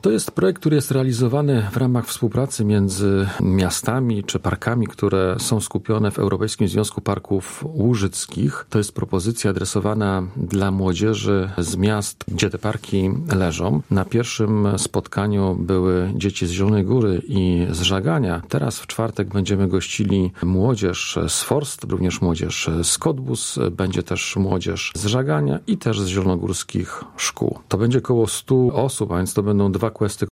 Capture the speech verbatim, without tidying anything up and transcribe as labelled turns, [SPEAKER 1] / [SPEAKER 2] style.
[SPEAKER 1] To jest projekt, który jest realizowany w ramach współpracy między miastami czy parkami, które są skupione w Europejskim Związku Parków Łużyckich. To jest propozycja adresowana dla młodzieży z miast, gdzie te parki leżą. Na pierwszym spotkaniu były dzieci z Zielonej Góry i z Żagania. Teraz w czwartek będziemy gościli młodzież z Forst, również młodzież z Cottbus, będzie też młodzież z Żagania i też z zielonogórskich szkół. To będzie około stu osób, a więc to będą dwa questy